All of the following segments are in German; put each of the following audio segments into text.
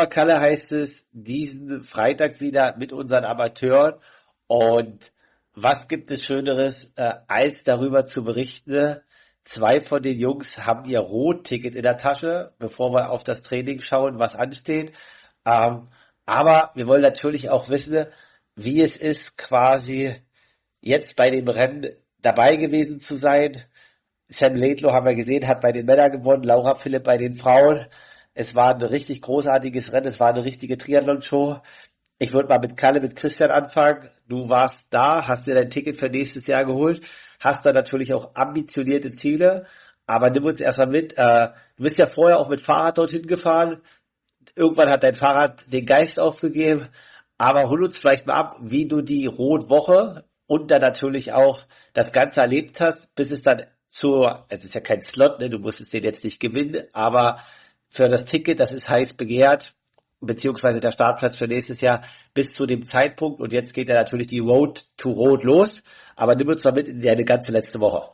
Kalle, heißt es diesen Freitag wieder mit unseren Amateuren. Und was gibt es Schöneres, als darüber zu berichten? Zwei von den Jungs haben ihr Rot-Ticket in der Tasche, bevor wir auf das Training schauen, was ansteht. Ähm, aber wir wollen natürlich auch wissen, wie es ist, quasi jetzt bei dem Rennen dabei gewesen zu sein. Sam Laidlow haben wir gesehen, hat bei den Männern gewonnen, Laura Philipp bei den Frauen. Es war ein richtig großartiges Rennen, es war eine richtige Triathlon-Show. Ich würde mal mit Kalle, mit Christian anfangen. Du warst da, hast dir dein Ticket für nächstes Jahr geholt, hast da natürlich auch ambitionierte Ziele. Aber nimm uns erstmal mit. Du bist ja vorher auch mit Fahrrad dorthin gefahren. Irgendwann hat dein Fahrrad den Geist aufgegeben. Aber hol uns vielleicht mal ab, wie du die Rotwoche und dann natürlich auch das Ganze erlebt hast, bis es dann es ist ja kein Slot, ne? Du musstest den jetzt nicht gewinnen, aber für das Ticket, das ist heiß begehrt, beziehungsweise der Startplatz für nächstes Jahr bis zu dem Zeitpunkt. Und jetzt geht ja natürlich die Road to Road los. Aber nimm uns mal mit in deine ganze letzte Woche.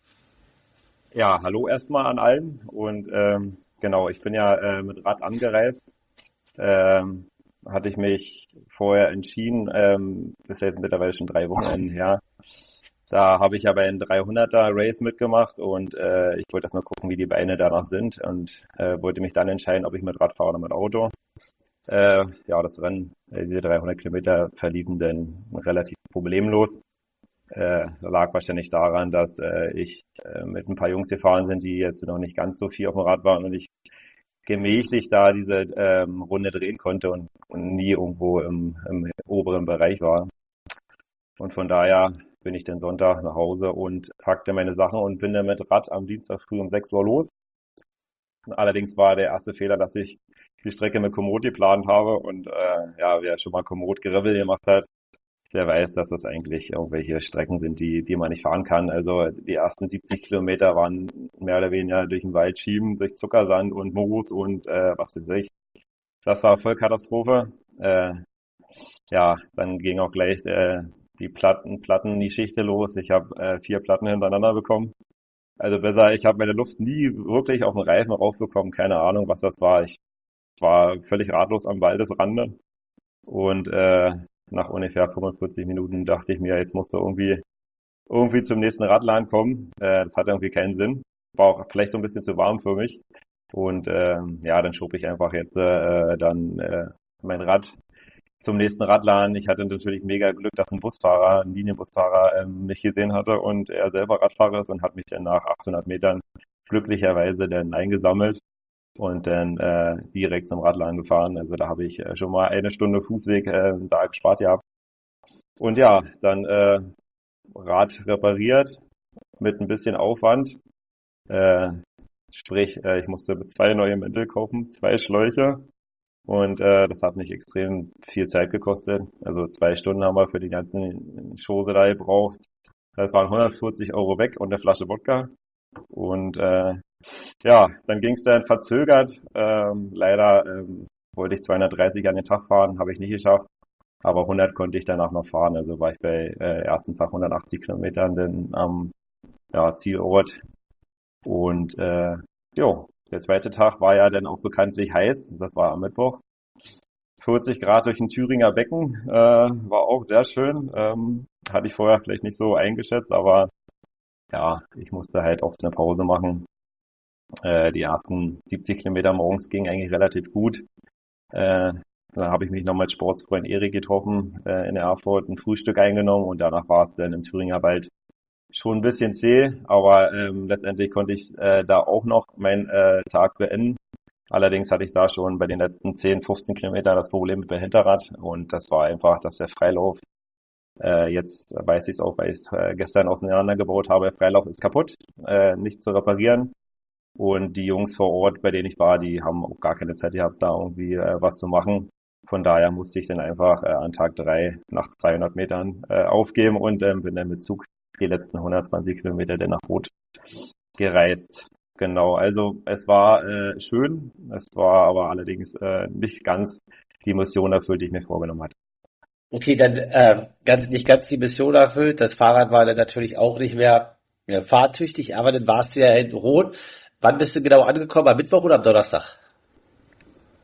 Ja, hallo erstmal an allen und genau, ich bin ja mit Rad angereist. Hatte ich mich vorher entschieden, das ist jetzt mittlerweile schon 3 Wochenenden her. Da habe ich ja bei einem 300er Race mitgemacht und ich wollte erst mal gucken, wie die Beine danach sind und wollte mich dann entscheiden, ob ich mit Rad fahre oder mit Auto. Ja, das Rennen, diese 300 Kilometer verliefen dann relativ problemlos. Lag wahrscheinlich daran, dass ich mit ein paar Jungs gefahren sind, die jetzt noch nicht ganz so viel auf dem Rad waren und ich gemächlich da diese Runde drehen konnte und nie irgendwo im oberen Bereich war. Und von daher bin ich dann Sonntag nach Hause und packte meine Sachen und bin dann mit Rad am Dienstag früh um 6 Uhr los. Allerdings war der erste Fehler, dass ich die Strecke mit Komoot geplant habe und ja, wer schon mal Komoot-Gravel gemacht hat, der weiß, dass das eigentlich irgendwelche Strecken sind, die man nicht fahren kann. Also die ersten 70 Kilometer waren mehr oder weniger durch den Wald schieben, durch Zuckersand und Moos und was weiß ich. Das war voll Katastrophe. Ja, dann ging auch gleich die Platten-Geschichte los. Ich habe 4 Platten hintereinander bekommen. Also besser, ich habe meine Luft nie wirklich auf den Reifen raufbekommen. Keine Ahnung, was das war. Ich war völlig ratlos am Waldesrande. Und nach ungefähr 45 Minuten dachte ich mir, jetzt musst du irgendwie zum nächsten Radladen kommen. Das hatte irgendwie keinen Sinn. War auch vielleicht so ein bisschen zu warm für mich. Und ja, dann schob ich einfach jetzt dann mein Rad zum nächsten Radladen. Ich hatte natürlich mega Glück, dass ein Linienbusfahrer mich gesehen hatte und er selber Radfahrer ist und hat mich dann nach 800 Metern glücklicherweise dann eingesammelt und dann direkt zum Radladen gefahren. Also da habe ich schon mal 1 Stunde Fußweg da gespart gehabt. Und ja, dann Rad repariert mit ein bisschen Aufwand. Äh, sprich, ich musste 2 neue Mäntel kaufen, 2 Schläuche. Und das hat mich extrem viel Zeit gekostet. Also 2 Stunden haben wir für die ganzen Chose da gebraucht. Das waren 140 Euro weg und eine Flasche Wodka. Und ja, dann ging es dann verzögert. Leider wollte ich 230 an den Tag fahren, habe ich nicht geschafft. Aber 100 konnte ich danach noch fahren. Also war ich bei ersten Tag 180 Kilometern dann am ja, Zielort. Und jo, der zweite Tag war ja dann auch bekanntlich heiß. Das war am Mittwoch. 40 Grad durch ein Thüringer Becken, war auch sehr schön. Hatte ich vorher vielleicht nicht so eingeschätzt, aber ja, ich musste halt auch eine Pause machen. Die ersten 70 Kilometer morgens ging eigentlich relativ gut. Dann habe ich mich noch mit Sportsfreund Erik getroffen in Erfurt, ein Frühstück eingenommen und danach war es dann im Thüringer Wald schon ein bisschen zäh, aber letztendlich konnte ich da auch noch meinen Tag beenden. Allerdings hatte ich da schon bei den letzten 10, 15 Kilometern das Problem mit dem Hinterrad und das war einfach, dass der Freilauf, jetzt weiß ich es auch, weil ich es gestern auseinandergebaut habe, der Freilauf ist kaputt, nicht zu reparieren. Und die Jungs vor Ort, bei denen ich war, die haben auch gar keine Zeit gehabt, da irgendwie was zu machen. Von daher musste ich dann einfach an Tag 3 nach 200 Metern aufgeben und bin dann mit Zug die letzten 120 Kilometer dann nach Rot gereist. Genau, also es war schön, es war aber allerdings nicht ganz die Mission erfüllt, die ich mir vorgenommen hatte. Okay, dann nicht ganz die Mission erfüllt. Das Fahrrad war dann natürlich auch nicht mehr fahrtüchtig, aber dann warst du ja in Rot. Wann bist du genau angekommen? Am Mittwoch oder am Donnerstag?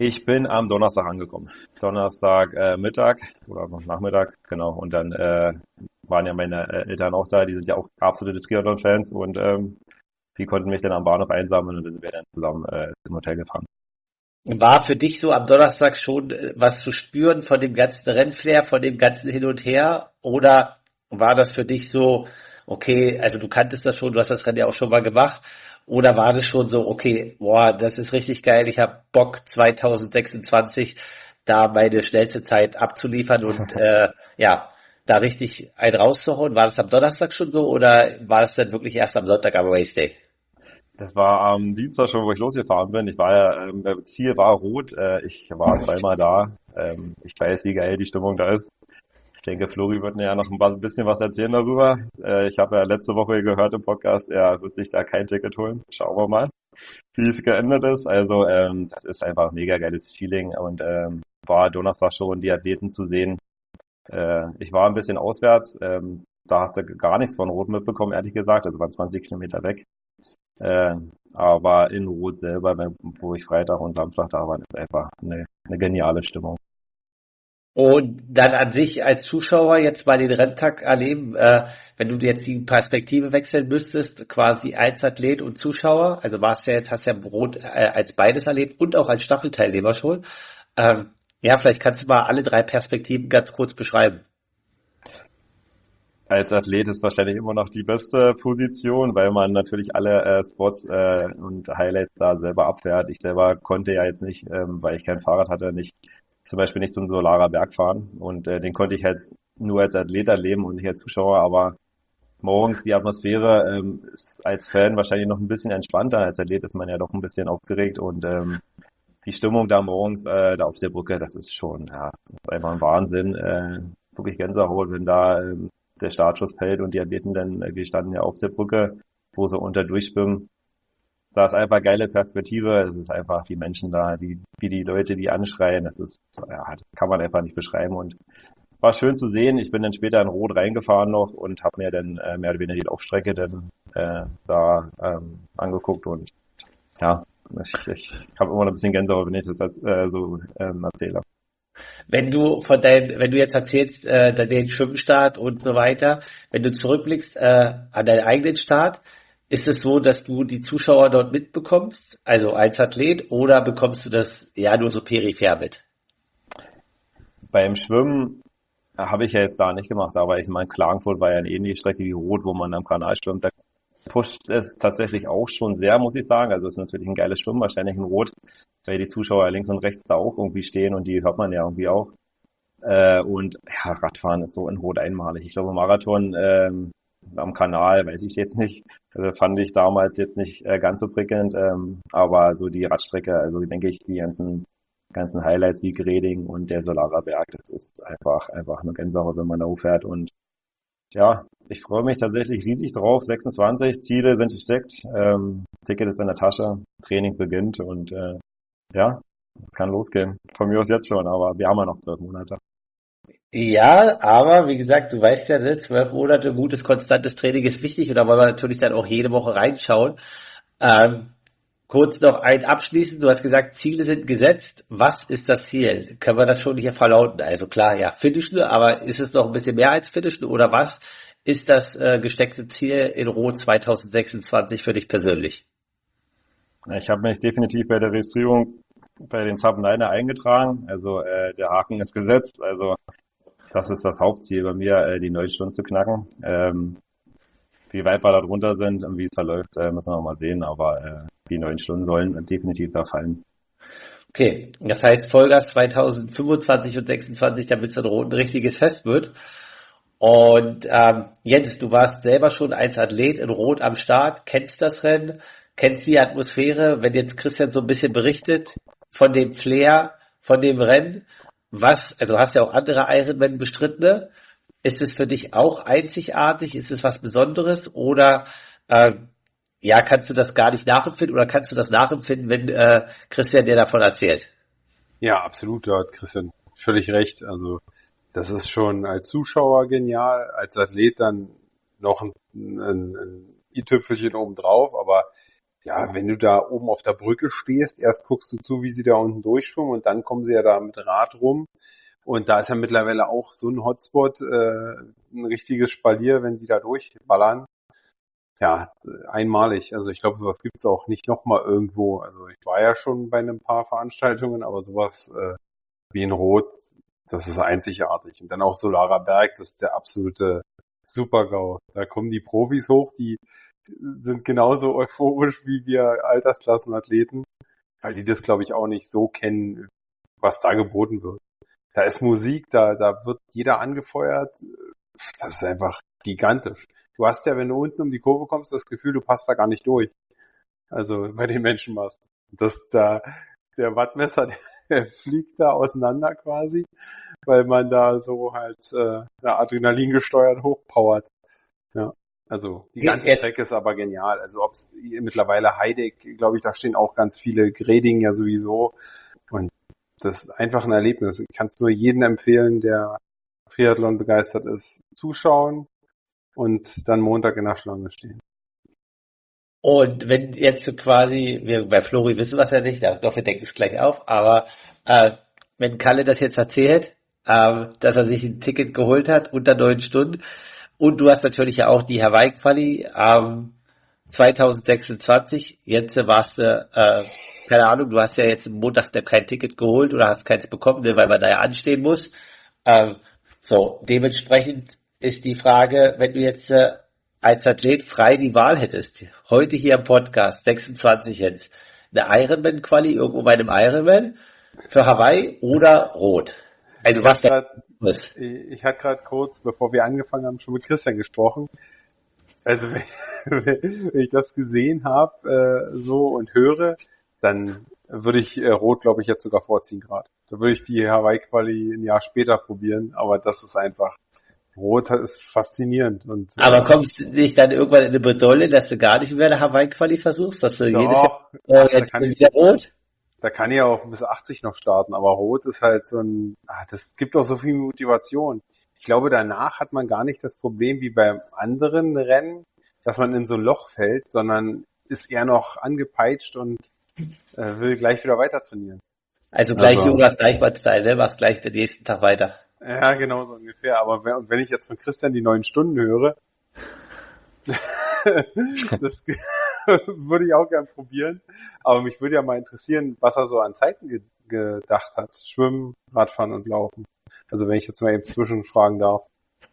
Ich bin am Donnerstag angekommen. Donnerstag Mittag oder noch Nachmittag, genau. Und dann waren ja meine Eltern auch da, die sind ja auch absolute Triathlon-Fans und die konnten mich dann am Bahnhof einsammeln und dann sind wir dann zusammen im Hotel gefahren. War für dich so am Donnerstag schon was zu spüren von dem ganzen Rennflair, von dem ganzen Hin und Her? Oder war das für dich so, okay, also du kanntest das schon, du hast das Rennen ja auch schon mal gemacht. Oder war das schon so, okay, boah, das ist richtig geil, ich habe Bock 2026 da meine schnellste Zeit abzuliefern und ja, da richtig einen rauszuhauen? War das am Donnerstag schon so oder war das dann wirklich erst am Sonntag am Race Day? Das war am Dienstag schon, wo ich losgefahren bin. Ich war ja, Ziel war rot. Ich war zweimal da. Ich weiß, wie geil die Stimmung da ist. Ich denke, Flori wird mir ja noch ein bisschen was erzählen darüber. Ich habe ja letzte Woche gehört im Podcast, er wird sich da kein Ticket holen. Schauen wir mal, wie es geändert ist. Also das ist einfach ein mega geiles Feeling und war Donnerstag schon die Athleten zu sehen. Ich war ein bisschen auswärts. Da hast du gar nichts von Rot mitbekommen, ehrlich gesagt. Also war 20 Kilometer weg. Äh, aber in Rot selber, wo ich Freitag und Samstag da war, ist einfach eine geniale Stimmung. Und dann an sich als Zuschauer jetzt mal den Renntag erleben, wenn du jetzt die Perspektive wechseln müsstest, quasi als Athlet und Zuschauer, also warst ja jetzt, hast ja Rot als beides erlebt und auch als Staffelteilnehmer schon. Ja, vielleicht kannst du mal alle drei Perspektiven ganz kurz beschreiben. Als Athlet ist wahrscheinlich immer noch die beste Position, weil man natürlich alle Spots und Highlights da selber abfährt. Ich selber konnte ja jetzt nicht, weil ich kein Fahrrad hatte, zum Beispiel nicht zum Solarer Berg fahren und den konnte ich halt nur als Athlet erleben und nicht als Zuschauer, aber morgens die Atmosphäre ist als Fan wahrscheinlich noch ein bisschen entspannter. Als Athlet ist man ja doch ein bisschen aufgeregt und die Stimmung da morgens da auf der Brücke, das ist schon, ja, das ist einfach ein Wahnsinn. Wirklich Gänsehaut, wenn da der Startschuss fällt und die Athleten dann, wir standen ja auf der Brücke, wo sie unter durchschwimmen. Da ist einfach geile Perspektive. Es ist einfach die Menschen da, wie die Leute, die anschreien. Das ist, ja, das kann man einfach nicht beschreiben und war schön zu sehen. Ich bin dann später in Rot reingefahren noch und habe mir dann mehr oder weniger die Laufstrecke dann da angeguckt und ja, ich habe immer noch ein bisschen Gänsehaut, wenn ich das so erzähle. Wenn du jetzt erzählst, den Schwimmstart und so weiter, wenn du zurückblickst an deinen eigenen Start, ist es so, dass du die Zuschauer dort mitbekommst, also als Athlet, oder bekommst du das ja nur so peripher mit? Beim Schwimmen habe ich ja jetzt da nicht gemacht, aber ich meine, Klagenfurt war ja eine ähnliche Strecke wie Rot, wo man am Kanal schwimmt. Da pusht es tatsächlich auch schon sehr, muss ich sagen. Also es ist natürlich ein geiles Schwimmen, wahrscheinlich in Rot, weil die Zuschauer links und rechts da auch irgendwie stehen und die hört man ja irgendwie auch. Und ja, Radfahren ist so in Rot einmalig. Ich glaube, Marathon am Kanal, weiß ich jetzt nicht. Also fand ich damals jetzt nicht ganz so prickelnd, aber so die Radstrecke, also denke ich, die ganzen Highlights wie Greding und der Solarer Berg, das ist einfach eine Gänsehaut, wenn man da hochfährt und ja, ich freue mich tatsächlich riesig drauf. 26 Ziele sind gesteckt, Ticket ist in der Tasche, Training beginnt und ja, kann losgehen. Von mir aus jetzt schon, aber wir haben ja noch 12 Monate. Ja, aber wie gesagt, du weißt ja, ne, 12 Monate gutes, konstantes Training ist wichtig und da wollen wir natürlich dann auch jede Woche reinschauen. Ähm, Kurz noch ein abschließend, du hast gesagt, Ziele sind gesetzt. Was ist das Ziel? Können wir das schon hier verlauten? Also klar, ja, finishen, aber ist es noch ein bisschen mehr als finishen oder was ist das gesteckte Ziel in Rot 2026 für dich persönlich? Ich habe mich definitiv bei der Registrierung bei den Sub-Niner eingetragen, also der Haken ist gesetzt, also das ist das Hauptziel bei mir, die 9 Stunden zu knacken. Wie weit wir da drunter sind und wie es da läuft, müssen wir noch mal sehen, aber die 9 Stunden sollen definitiv da fallen. Okay, das heißt Vollgas 2025 und 26, damit es in Rot ein richtiges Fest wird. Und Jens, du warst selber schon als Athlet in Rot am Start, kennst das Rennen, kennst die Atmosphäre. Wenn jetzt Christian so ein bisschen berichtet von dem Flair, von dem Rennen, also hast ja auch andere Ironman bestrittene, ist es für dich auch einzigartig? Ist es was Besonderes? Oder ja, kannst du das gar nicht nachempfinden oder kannst du das nachempfinden, wenn Christian dir davon erzählt? Ja, absolut, da hat Christian völlig recht. Also das ist schon als Zuschauer genial, als Athlet dann noch ein i-Tüpfelchen obendrauf, aber ja, wenn du da oben auf der Brücke stehst, erst guckst du zu, wie sie da unten durchschwimmen und dann kommen sie ja da mit Rad rum. Und da ist ja mittlerweile auch so ein Hotspot, ein richtiges Spalier, wenn sie da durchballern. Ja, einmalig. Also ich glaube, sowas gibt's auch nicht nochmal irgendwo. Also ich war ja schon bei ein paar Veranstaltungen, aber sowas wie in Rot, das ist einzigartig. Und dann auch Solarer Berg, das ist der absolute Super-GAU. Da kommen die Profis hoch, die sind genauso euphorisch wie wir Altersklassenathleten, weil die das, glaube ich, auch nicht so kennen, was da geboten wird. Da ist Musik, da wird jeder angefeuert. Das ist einfach gigantisch. Du hast ja, wenn du unten um die Kurve kommst, das Gefühl, du passt da gar nicht durch. Also bei den Menschenmassen. Der Wattmesser, der fliegt da auseinander quasi, weil man da so halt Adrenalin gesteuert hochpowert. Ja. Also die ganze Strecke ist aber genial. Also ob es mittlerweile Heideck, glaube ich, da stehen auch ganz viele, Greding ja sowieso. Und das ist einfach ein Erlebnis. Ich kann es nur jedem empfehlen, der Triathlon begeistert ist, zuschauen und dann Montag in der Schlange stehen. Und wenn jetzt quasi, wir bei Flori wissen wir es ja nicht, doch wir decken es gleich auf, aber wenn Kalle das jetzt erzählt, dass er sich ein Ticket geholt hat unter 9 Stunden und du hast natürlich ja auch die Hawaii-Quali 2026, jetzt warst du, keine Ahnung, du hast ja jetzt am Montag kein Ticket geholt oder hast keins bekommen, weil man da ja anstehen muss. So, dementsprechend ist die Frage, wenn du jetzt als Athlet frei die Wahl hättest, heute hier im Podcast, 26 jetzt, eine Ironman-Quali irgendwo bei einem Ironman für Hawaii oder Rot? Also ich was Ich hatte gerade kurz, bevor wir angefangen haben, schon mit Christian gesprochen. Also wenn ich das gesehen habe so und höre, dann würde ich Rot, glaube ich, jetzt sogar vorziehen gerade. Da würde ich die Hawaii-Quali ein Jahr später probieren, aber das ist einfach, Rot ist faszinierend. Und aber kommst du nicht dann irgendwann in eine Bedrohung, dass du gar nicht mehr eine Hawaii-Quali versuchst, dass du jedes Jahr jetzt wieder Rot? Da kann ich ja auch bis 80 noch starten, aber Rot ist halt so ein, das gibt auch so viel Motivation. Ich glaube, danach hat man gar nicht das Problem wie beim anderen Rennen, dass man in so ein Loch fällt, sondern ist eher noch angepeitscht und will gleich wieder weiter trainieren. Also gleich Jonas Deichmann-Style, ne? Machst gleich den nächsten Tag weiter. Ja, genau so ungefähr. Aber wenn ich jetzt von Christian die 9 Stunden höre, das würde ich auch gern probieren. Aber mich würde ja mal interessieren, was er so an Zeiten gedacht hat. Schwimmen, Radfahren und Laufen. Also wenn ich jetzt mal eben zwischenfragen darf.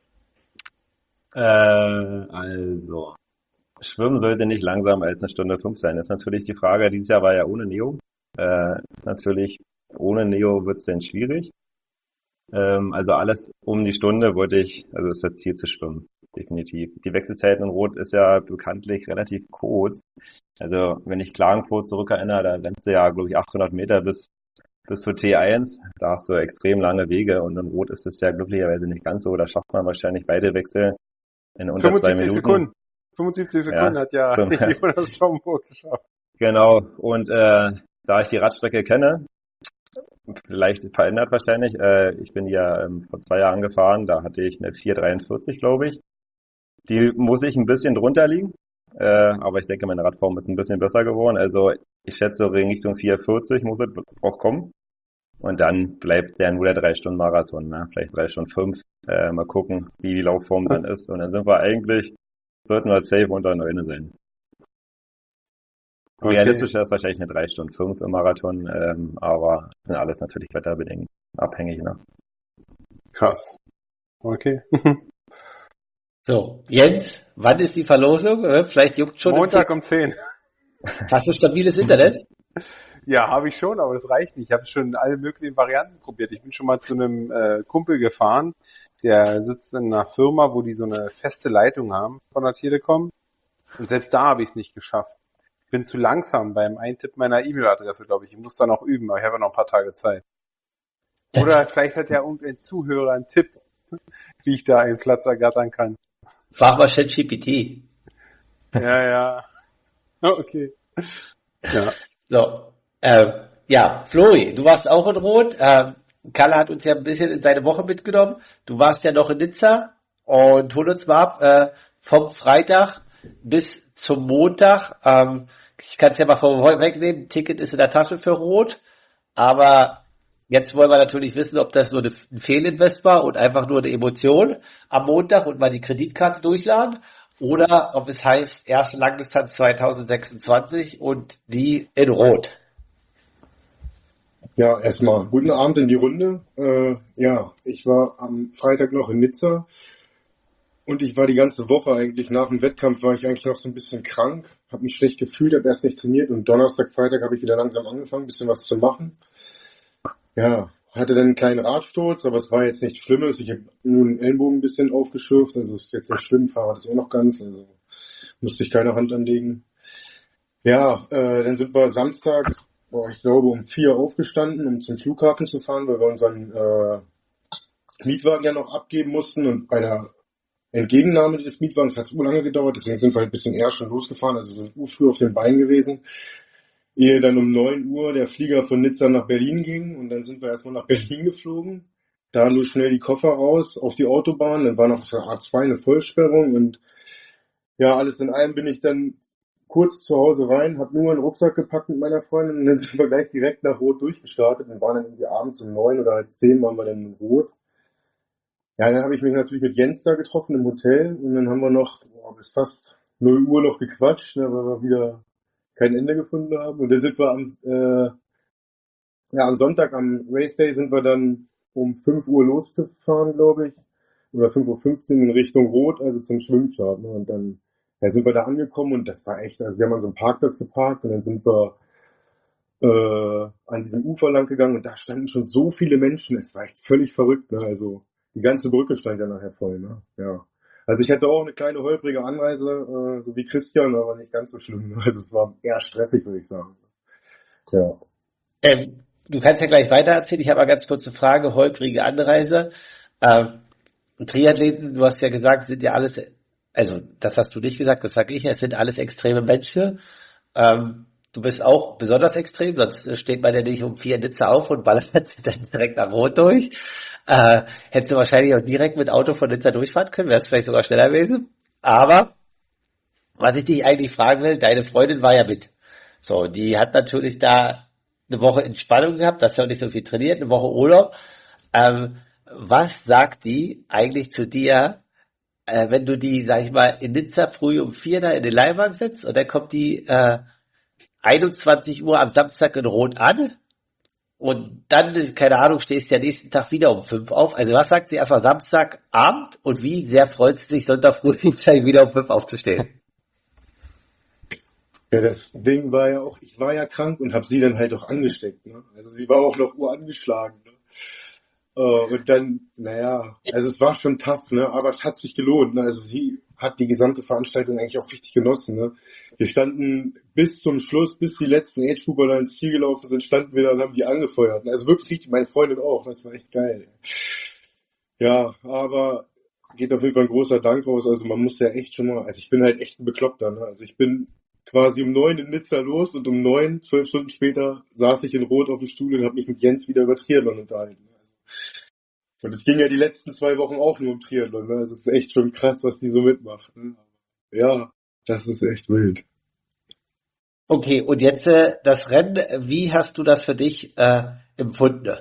Also, Schwimmen sollte nicht langsamer als 1 Stunde 5 sein. Das ist natürlich die Frage. Dieses Jahr war ja ohne Neo. Natürlich, ohne Neo wird es dann schwierig. Also alles um die Stunde also ist das Ziel zu schwimmen. Definitiv. Die Wechselzeiten in Rot ist ja bekanntlich relativ kurz. Also wenn ich Klagenfurt zurückerinnere, da rennst du ja, glaube ich, 800 Meter bis zur T1. Da hast du extrem lange Wege und in Rot ist es ja glücklicherweise nicht ganz so. Da schafft man wahrscheinlich beide Wechsel in unter 2 Minuten. Sekunden. 75 Sekunden hat ja Jonas Schomburg geschafft. Genau. Und da ich die Radstrecke kenne, vielleicht verändert wahrscheinlich, ich bin ja vor 2 Jahren gefahren, da hatte ich eine 4,43, glaube ich. Die muss ich ein bisschen drunter liegen, aber ich denke, meine Radform ist ein bisschen besser geworden. Also ich schätze, Richtung 4,40 muss es auch kommen. Und dann bleibt ja nur der 3-Stunden-Marathon, ne? Vielleicht 3 Stunden 5. Mal gucken, wie die Laufform dann ist. Und dann sollten wir safe unter 9 sein. Okay. Realistischer ist wahrscheinlich eine 3 Stunden 5 im Marathon, aber sind alles natürlich wetterbedingt abhängig, ne? Krass. Okay. So, Jens, wann ist die Verlosung? Vielleicht juckt schon. Montag um 10. Hast du stabiles Internet? Ja, habe ich schon, aber das reicht nicht. Ich habe schon alle möglichen Varianten probiert. Ich bin schon mal zu einem Kumpel gefahren, der sitzt in einer Firma, wo die so eine feste Leitung haben von der Telekom. Und selbst da habe ich es nicht geschafft. Ich bin zu langsam beim Eintippen meiner E-Mail-Adresse, glaube ich. Ich muss da noch üben, aber ich habe ja noch ein paar Tage Zeit. Oder vielleicht hat ja irgendein Zuhörer einen Tipp, wie ich da einen Platz ergattern kann. Frag mal ChatGPT. Ja. Okay. Ja. So, ja, Flori, du warst auch in Rot. Kalle hat uns ja ein bisschen in seine Woche mitgenommen. Du warst ja noch in Nizza und hol uns mal ab, vom Freitag bis zum Montag. ich kann es ja mal vorwegnehmen, Ticket ist in der Tasche für Rot, aber jetzt wollen wir natürlich wissen, ob das nur ein Fehlinvest war und einfach nur eine Emotion am Montag und mal die Kreditkarte durchladen oder ob es heißt, erste Langdistanz 2026 und die in Rot. Ja, erstmal guten Abend in die Runde. Ja, ich war am Freitag noch in Nizza und ich war die ganze Woche eigentlich, nach dem Wettkampf war ich eigentlich noch so ein bisschen krank, habe mich schlecht gefühlt, habe erst nicht trainiert und Donnerstag, Freitag habe ich wieder langsam angefangen, ein bisschen was zu machen. Ja, hatte dann einen kleinen Radsturz, aber es war jetzt nichts Schlimmes. Ich habe nur den Ellenbogen ein bisschen aufgeschürft, also es ist jetzt nicht schlimm, Fahrrad ist auch noch ganz, also musste ich keine Hand anlegen. Ja, dann sind wir Samstag, ich glaube um 4 aufgestanden, um zum Flughafen zu fahren, weil wir unseren Mietwagen ja noch abgeben mussten und bei der Entgegennahme des Mietwagens hat es lange gedauert, deswegen sind wir halt ein bisschen eher schon losgefahren, also sind früh auf den Beinen gewesen, ehe dann um 9 Uhr der Flieger von Nizza nach Berlin ging und dann sind wir erstmal nach Berlin geflogen, da nur schnell die Koffer raus auf die Autobahn, dann war noch auf der A2 eine Vollsperrung und ja, alles in allem bin ich dann kurz zu Hause rein, habe nur einen Rucksack gepackt mit meiner Freundin und dann sind wir gleich direkt nach Rot durchgestartet und waren dann irgendwie abends um 9 oder halb 10 waren wir dann in Rot. Ja, dann habe ich mich natürlich mit Jens da getroffen im Hotel und dann haben wir noch bis fast 0 Uhr noch gequatscht, weil wir wieder kein Ende gefunden haben. Und dann sind wir am Sonntag, am Race Day, sind wir dann um 5 Uhr losgefahren, glaube ich, oder 5:15 Uhr in Richtung Rot, also zum Schwimmstart. Ne? Und dann sind wir da angekommen und das war echt, also wir haben an so einem Parkplatz geparkt und dann sind wir an diesem Ufer lang gegangen und da standen schon so viele Menschen, es war echt völlig verrückt, ne? Also die ganze Brücke stand ja nachher voll, ne? Ja. Also ich hatte auch eine kleine holprige Anreise, so wie Christian, aber nicht ganz so schlimm. Also es war eher stressig, würde ich sagen. Ja. Du kannst ja gleich weiter erzählen. Ich habe mal ganz kurze Frage, holprige Anreise. Triathleten, du hast ja gesagt, sind ja alles, also das hast du nicht gesagt, das sage ich, es sind alles extreme Menschen. Du bist auch besonders extrem, sonst steht man ja nicht um 4 in Nizza auf und ballert dann direkt nach Rot durch. Hättest du wahrscheinlich auch direkt mit Auto von Nizza durchfahren können, wärst vielleicht sogar schneller gewesen. Aber was ich dich eigentlich fragen will, deine Freundin war ja mit. So, die hat natürlich da eine Woche Entspannung gehabt, das ja auch nicht so viel trainiert, eine Woche Urlaub. Was sagt die eigentlich zu dir, wenn du die, sag ich mal, in Nizza früh um 4 da in den Leihwagen setzt und dann kommt die 21 Uhr am Samstag in Rot an und dann, keine Ahnung, stehst du ja nächsten Tag wieder um 5 auf. Also was sagt sie erstmal Samstagabend und wie sehr freut sie sich Sonntag früh wieder um 5 aufzustehen? Ja, das Ding war ja auch, ich war ja krank und habe sie dann halt auch angesteckt. Ne? Also sie war auch noch urangeschlagen. Ne? Und dann, also es war schon tough, ne? Aber es hat sich gelohnt. Ne? Also sie hat die gesamte Veranstaltung eigentlich auch richtig genossen. Ne? Wir standen bis zum Schluss, bis die letzten Age-Grouper da ins Ziel gelaufen sind, standen wir da und haben die angefeuert. Ne? Also wirklich richtig, meine Freundin auch. Das war echt geil. Ja, aber geht auf jeden Fall ein großer Dank raus. Also man muss ja echt schon mal, also ich bin halt echt ein Bekloppter. Ne? Also ich bin quasi um 9 in Nizza los und um 9, 12 Stunden später saß ich in Rot auf dem Stuhl und habe mich mit Jens wieder über Triathlon unterhalten. Und es ging ja die letzten 2 Wochen auch nur um Triathlon. Ne? Es ist echt schon krass, was die so mitmacht. Ne? Ja, das ist echt wild. Okay, und jetzt das Rennen, wie hast du das für dich empfunden?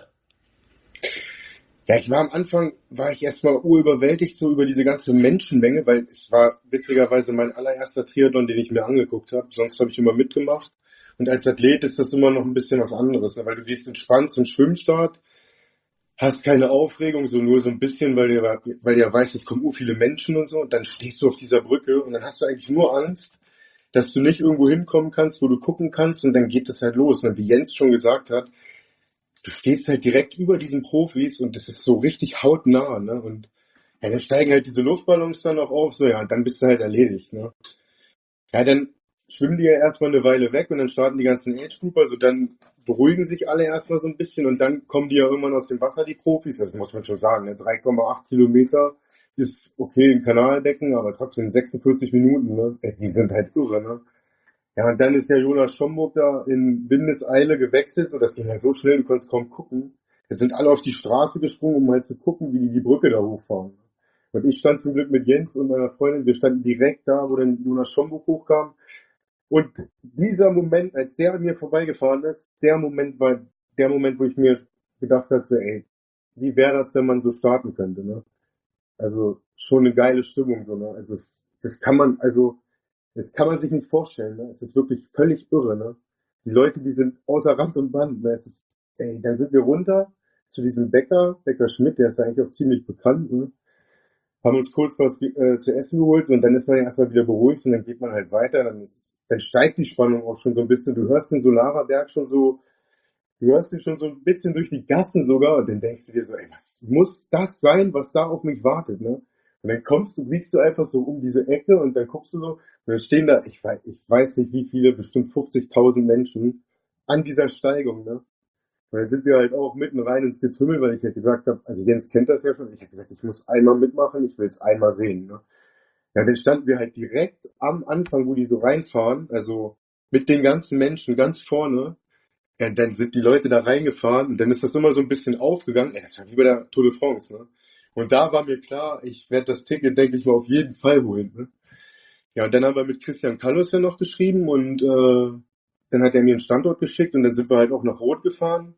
Ja, ich war am Anfang, war ich erstmal urüberwältigt so über diese ganze Menschenmenge, weil es war witzigerweise mein allererster Triathlon, den ich mir angeguckt habe. Sonst habe ich immer mitgemacht. Und als Athlet ist das immer noch ein bisschen was anderes, ne? Weil du gehst entspannt zum Schwimmstart, hast keine Aufregung, so nur so ein bisschen, weil du ja weißt, es kommen viele Menschen und so. Und dann stehst du auf dieser Brücke und dann hast du eigentlich nur Angst, dass du nicht irgendwo hinkommen kannst, wo du gucken kannst und dann geht das halt los. Und wie Jens schon gesagt hat, du stehst halt direkt über diesen Profis und das ist so richtig hautnah, ne? Und ja, dann steigen halt diese Luftballons dann auch auf, so ja, und dann bist du halt erledigt, ne? Ja, dann schwimmen die ja erstmal eine Weile weg und dann starten die ganzen Age-Group, also dann beruhigen sich alle erstmal so ein bisschen und dann kommen die ja irgendwann aus dem Wasser, die Profis, das muss man schon sagen, ne? 3,8 Kilometer ist okay in Kanalbecken, aber trotzdem 46 Minuten, ne? Die sind halt irre, ne? Ja, und dann ist ja Jonas Schomburg da in Windeseile gewechselt, so das ging halt so schnell, du konntest kaum gucken. Jetzt sind alle auf die Straße gesprungen, um halt zu gucken, wie die Brücke da hochfahren. Und ich stand zum Glück mit Jens und meiner Freundin, wir standen direkt da, wo dann Jonas Schomburg hochkam. Und dieser Moment, als der an mir vorbeigefahren ist, der Moment war der Moment, wo ich mir gedacht habe, so, ey, wie wäre das, wenn man so starten könnte, ne? Also schon eine geile Stimmung, so, ne? Also das kann man sich nicht vorstellen, ne? Es ist wirklich völlig irre, ne? Die Leute, die sind außer Rand und Band, ne? Dann sind wir runter zu diesem Bäcker Schmidt, der ist ja eigentlich auch ziemlich bekannt, ne? Haben uns kurz was zu essen geholt und dann ist man ja erstmal wieder beruhigt und dann geht man halt weiter, dann steigt die Spannung auch schon so ein bisschen. Du hörst den Solaraberg schon so, du hörst ihn schon so ein bisschen durch die Gassen sogar und dann denkst du dir so, ey, was muss das sein, was da auf mich wartet, ne? Und dann biegst du einfach so um diese Ecke und dann guckst du so, und dann stehen da, ich weiß nicht wie viele, bestimmt 50.000 Menschen an dieser Steigung, ne? Und dann sind wir halt auch mitten rein ins Getümmel, weil ich ja gesagt habe, also Jens kennt das ja schon, ich habe gesagt, ich muss einmal mitmachen, ich will es einmal sehen, ne? Ja, dann standen wir halt direkt am Anfang, wo die so reinfahren, also mit den ganzen Menschen ganz vorne. Ja, und dann sind die Leute da reingefahren und dann ist das immer so ein bisschen aufgegangen. Ey, das war wie bei der Tour de France, ne? Und da war mir klar, ich werde das Ticket, denke ich mal, auf jeden Fall holen, ne? Ja, und dann haben wir mit Christian Kallus ja noch geschrieben und dann hat er mir einen Standort geschickt und dann sind wir halt auch nach Rot gefahren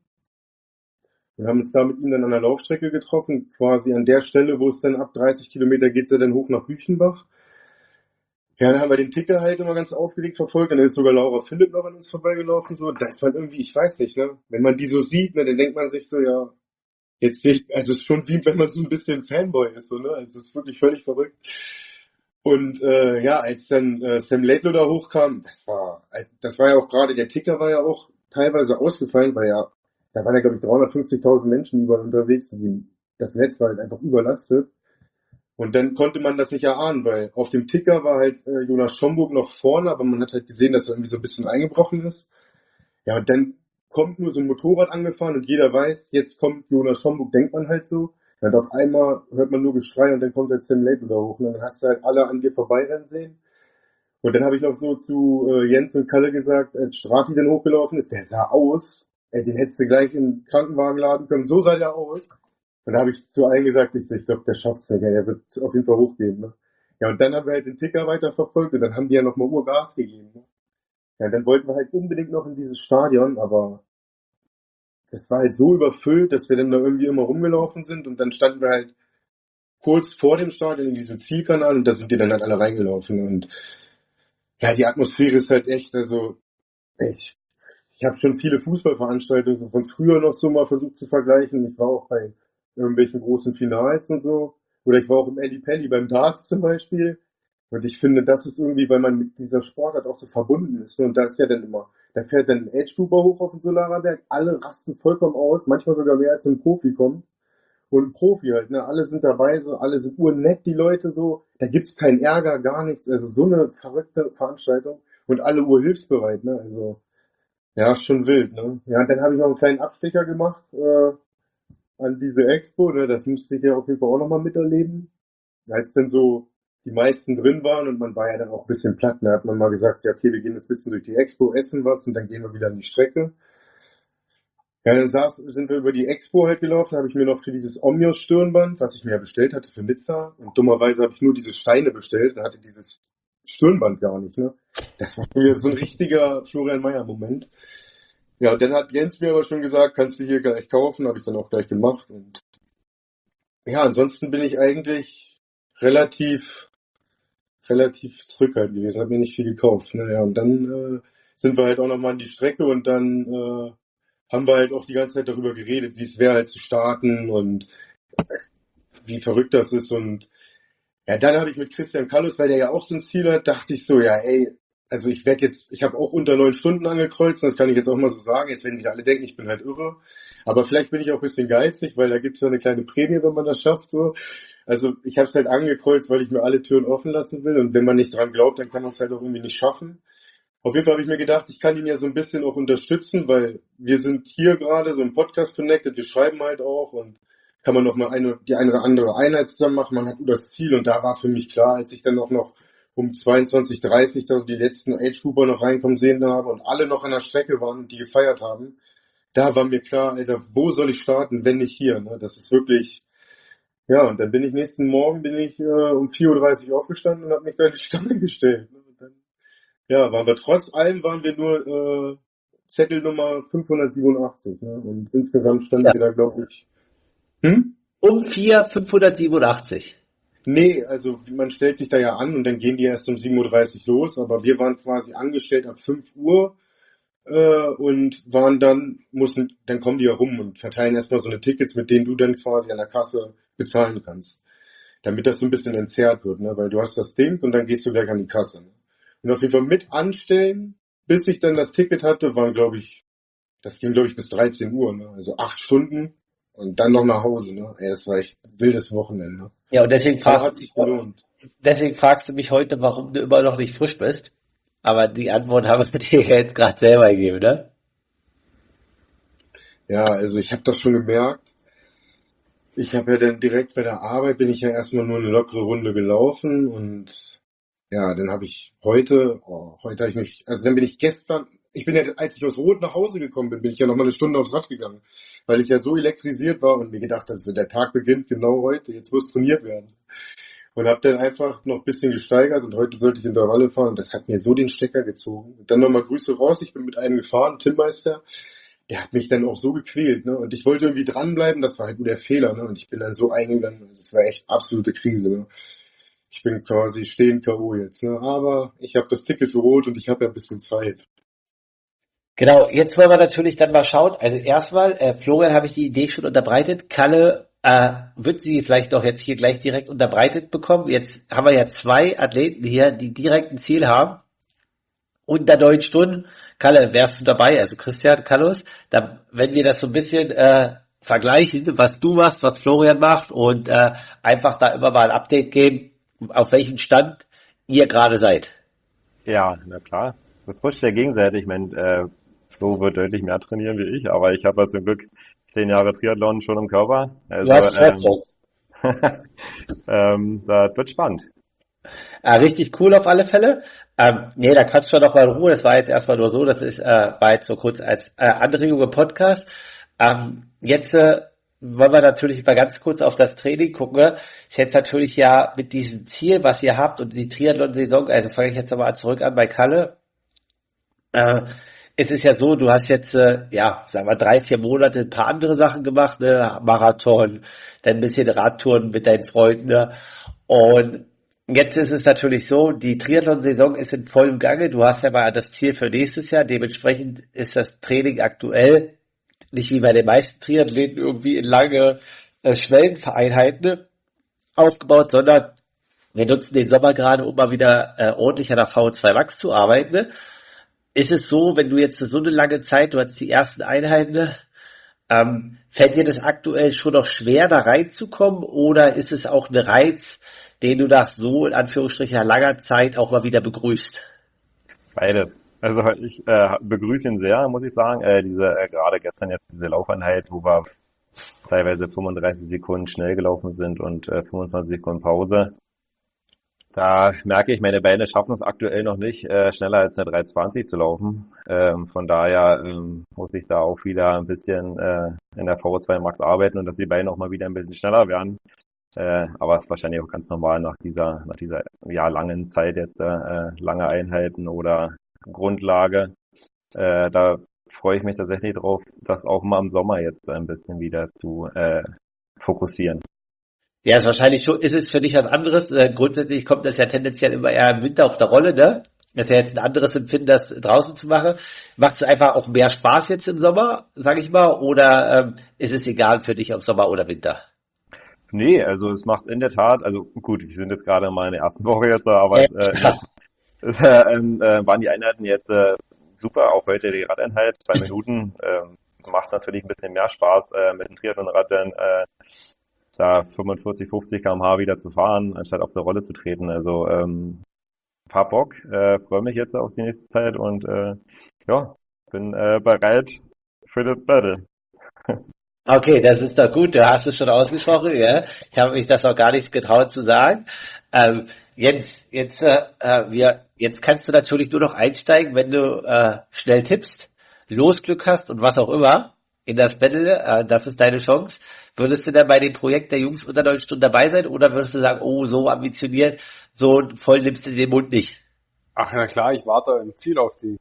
und haben uns da mit ihm dann an der Laufstrecke getroffen, quasi an der Stelle, wo es dann ab 30 Kilometer geht's ja dann hoch nach Büchenbach. Ja, dann haben wir den Ticker halt immer ganz aufgeregt verfolgt, dann ist sogar Laura Philipp noch an uns vorbeigelaufen, so, da ist man irgendwie, ich weiß nicht, ne, wenn man die so sieht, ne, dann denkt man sich so, ja, jetzt nicht, also es ist schon wie, wenn man so ein bisschen Fanboy ist, so, ne, also es ist wirklich völlig verrückt. Und ja, als dann Sam Laidlow da hochkam, das war ja auch gerade, der Ticker war ja auch teilweise ausgefallen, weil ja, da waren ja glaube ich 350.000 Menschen überall unterwegs und das Netz war halt einfach überlastet. Und dann konnte man das nicht erahnen, weil auf dem Ticker war halt Jonas Schomburg noch vorne, aber man hat halt gesehen, dass er irgendwie so ein bisschen eingebrochen ist. Ja, und dann kommt nur so ein Motorrad angefahren und jeder weiß, jetzt kommt Jonas Schomburg, denkt man halt so. Und auf einmal hört man nur Geschrei und dann kommt halt Sam Laidlow da hoch und dann hast du halt alle an dir vorbeirennen sehen. Und dann habe ich noch so zu Jens und Kalle gesagt, als Strati dann hochgelaufen ist, der sah aus, den hättest du gleich in den Krankenwagen laden können, so sah der aus. Und da habe ich zu allen gesagt, ich glaube, der schafft's nicht, der wird auf jeden Fall hochgehen. Ne? Ja, und dann haben wir halt den Ticker weiterverfolgt und dann haben die ja nochmal Urgas gegeben. Ne? Ja, dann wollten wir halt unbedingt noch in dieses Stadion, aber das war halt so überfüllt, dass wir dann da irgendwie immer rumgelaufen sind und dann standen wir halt kurz vor dem Stadion in diesem Zielkanal und da sind die dann halt alle reingelaufen und ja, die Atmosphäre ist halt echt, also ich habe schon viele Fußballveranstaltungen von früher noch so mal versucht zu vergleichen. Ich war auch bei irgendwelchen großen Finals und so. Oder ich war auch im Eli Pelli beim Darts zum Beispiel. Und ich finde, das ist irgendwie, weil man mit dieser Sportart auch so verbunden ist. Und da ist ja dann immer, da fährt dann ein Age-Trooper hoch auf den Solaraberg, alle rasten vollkommen aus, manchmal sogar mehr als ein Profi kommt. Und ein Profi halt, ne, alle sind dabei, so, alle sind urnett, die Leute so, da gibt's keinen Ärger, gar nichts, also so eine verrückte Veranstaltung und alle urhilfsbereit, ne, also, ja, ist schon wild, ne. Ja, und dann habe ich noch einen kleinen Abstecher gemacht, an diese Expo, ne, das musste ich ja auf jeden Fall auch nochmal miterleben. Als dann so die meisten drin waren und man war ja dann auch ein bisschen platt, ne, hat man mal gesagt, ja, okay, wir gehen jetzt ein bisschen durch die Expo, essen was und dann gehen wir wieder an die Strecke. Ja, dann sind wir über die Expo halt gelaufen, habe ich mir noch für dieses Omnios Stirnband, was ich mir ja bestellt hatte für Nizza, und dummerweise habe ich nur diese Steine bestellt und hatte dieses Stirnband gar nicht, ne. Das war wieder so ein richtiger Florian Mayer Moment. Ja, dann hat Jens mir aber schon gesagt, kannst du hier gleich kaufen, habe ich dann auch gleich gemacht. Und ja, ansonsten bin ich eigentlich relativ zurückhaltend gewesen, habe mir nicht viel gekauft. Ne? Ja, und dann sind wir halt auch nochmal an die Strecke und dann haben wir halt auch die ganze Zeit darüber geredet, wie es wäre halt zu starten und wie verrückt das ist. Und ja, dann habe ich mit Christian Kallus, weil der ja auch so ein Ziel hat, dachte ich so, ja, ey, also ich habe auch unter 9 Stunden angekreuzt, das kann ich jetzt auch mal so sagen, jetzt werden wieder alle denken, ich bin halt irre, aber vielleicht bin ich auch ein bisschen geizig, weil da gibt's ja eine kleine Prämie, wenn man das schafft, so. Also ich habe es halt angekreuzt, weil ich mir alle Türen offen lassen will und wenn man nicht dran glaubt, dann kann man es halt auch irgendwie nicht schaffen. Auf jeden Fall habe ich mir gedacht, ich kann ihn ja so ein bisschen auch unterstützen, weil wir sind hier gerade so im Podcast connected, wir schreiben halt auch und kann man noch mal die eine oder andere Einheit zusammen machen, man hat nur das Ziel und da war für mich klar, als ich dann auch noch um 22:30 da die letzten Age-Grouper noch reinkommen sehen habe und alle noch an der Strecke waren und die gefeiert haben, da war mir klar, Alter, wo soll ich starten, wenn nicht hier, ne? Das ist wirklich, ja, und dann nächsten Morgen um 4:30 Uhr aufgestanden und habe mich da in die Stange gestellt, ne? Und dann Ja, trotz allem waren wir nur Zettel Nummer 587, ne? Und insgesamt standen Ja. wir da, glaube ich. Hm? Um 587. Nee, also man stellt sich da ja an und dann gehen die erst um 7:30 Uhr los, aber wir waren quasi angestellt ab 5 Uhr und dann kommen die ja rum und verteilen erstmal so eine Tickets, mit denen du dann quasi an der Kasse bezahlen kannst. Damit das so ein bisschen entzerrt wird, ne? Weil du hast das Ding und dann gehst du gleich an die Kasse. Ne? Und auf jeden Fall mit anstellen, bis ich dann das Ticket hatte, das ging glaube ich bis 13 Uhr, ne? Also 8 Stunden und dann noch nach Hause, ne? Ey, das war echt ein wildes Wochenende. Ne? Ja, und deswegen Aber hat sich gelohnt. fragst du mich heute, warum du immer noch nicht frisch bist. Aber die Antwort haben wir dir jetzt gerade selber gegeben, ne? Ja, also ich habe das schon gemerkt. Ich habe ja dann direkt bei der Arbeit bin ich ja erstmal nur eine lockere Runde gelaufen und ja, dann habe ich dann bin ich gestern, als ich aus Rot nach Hause gekommen bin ich ja nochmal eine Stunde aufs Rad gegangen, weil ich ja so elektrisiert war und mir gedacht habe, so, der Tag beginnt genau heute, jetzt muss trainiert werden. Und habe dann einfach noch ein bisschen gesteigert und heute sollte ich Intervalle fahren und das hat mir so den Stecker gezogen. Und dann nochmal Grüße raus, ich bin mit einem gefahren, Tim Meister, der hat mich dann auch so gequält, ne? Und ich wollte irgendwie dranbleiben, das war halt nur der Fehler, ne? Und ich bin dann so eingegangen, es war echt absolute Krise, ne? Ich bin quasi stehend K.O. jetzt, ne? Aber ich habe das Ticket für Rot und ich habe ja ein bisschen Zeit. Genau, jetzt wollen wir natürlich dann mal schauen. Also erstmal, Florian habe ich die Idee schon unterbreitet. Kalle wird sie vielleicht auch jetzt hier gleich direkt unterbreitet bekommen. Jetzt haben wir ja 2 Athleten hier, die direkt ein Ziel haben. Unter 9 Stunden. Kalle, wärst du dabei? Also Christian, Carlos, wenn wir das so ein bisschen vergleichen, was du machst, was Florian macht und einfach da immer mal ein Update geben, auf welchem Stand ihr gerade seid. Ja, na klar. Das pusht ja gegenseitig. Ich meine, Flo wird deutlich mehr trainieren wie ich, aber ich habe ja zum Glück 10 Jahre Triathlon schon im Körper. Also, Du hast Fortschritt. das wird spannend. Richtig cool auf alle Fälle. Nee, da kannst du noch mal in Ruhe. Das war jetzt erstmal nur so, war jetzt so kurz als Anregung im Podcast. Jetzt wollen wir natürlich mal ganz kurz auf das Training gucken. Ist jetzt natürlich ja mit diesem Ziel, was ihr habt und die Triathlon-Saison, also fange ich jetzt nochmal zurück an bei Kalle. Es ist ja so, du hast jetzt, sagen wir 3-4 Monate ein paar andere Sachen gemacht, ne? Marathon, dann ein bisschen Radtouren mit deinen Freunden, ne? Und jetzt ist es natürlich so, die Triathlon-Saison ist in vollem Gange. Du hast ja mal das Ziel für nächstes Jahr. Dementsprechend ist das Training aktuell nicht wie bei den meisten Triathleten irgendwie in lange Schwelleneinheiten aufgebaut, sondern wir nutzen den Sommer gerade, um mal wieder ordentlich an der VO2 Max zu arbeiten. Ne? Ist es so, wenn du jetzt so eine lange Zeit, du hast die ersten Einheiten, fällt dir das aktuell schon noch schwer, da reinzukommen oder ist es auch ein Reiz, den du das so in Anführungsstrichen nach langer Zeit auch mal wieder begrüßt? Beides. Also ich begrüße ihn sehr, muss ich sagen. Gerade gestern jetzt diese Laufeinheit, wo wir teilweise 35 Sekunden schnell gelaufen sind und 25 Sekunden Pause. Da merke ich, meine Beine schaffen es aktuell noch nicht, schneller als eine 3:20 zu laufen. Von daher muss ich da auch wieder ein bisschen in der VO2 Max arbeiten und dass die Beine auch mal wieder ein bisschen schneller werden. Aber es ist wahrscheinlich auch ganz normal nach dieser langen Zeit jetzt, lange Einheiten oder Grundlage. Da freue ich mich tatsächlich drauf, das auch mal im Sommer jetzt ein bisschen wieder zu fokussieren. Ja, ist wahrscheinlich schon, ist es für dich was anderes. Grundsätzlich kommt das ja tendenziell immer eher im Winter auf der Rolle, ne? Das ist ja jetzt ein anderes Empfinden, das draußen zu machen. Macht es einfach auch mehr Spaß jetzt im Sommer, sage ich mal, oder ist es egal für dich, ob Sommer oder Winter? Nee, also es macht in der Tat, also gut, wir sind jetzt gerade mal in der ersten Woche jetzt, aber waren die Einheiten jetzt super, auch heute die Radeinheit, 2 Minuten, macht natürlich ein bisschen mehr Spaß mit dem Triathlonrad, da 45, 50 km/h wieder zu fahren, anstatt auf der Rolle zu treten. Also paar Bock, freue mich jetzt auf die nächste Zeit und bin bereit für das Battle. Okay, das ist doch gut, du hast es schon ausgesprochen, ja. Ich habe mich das auch gar nicht getraut zu sagen. Jens, jetzt kannst du natürlich nur noch einsteigen, wenn du schnell tippst, Losglück hast und was auch immer in das Battle, das ist deine Chance. Würdest du dann bei dem Projekt der Jungs unter 9 Stunden dabei sein oder würdest du sagen, oh, so ambitioniert, so voll nimmst du den Mund nicht? Ach, na klar, ich warte im Ziel auf die.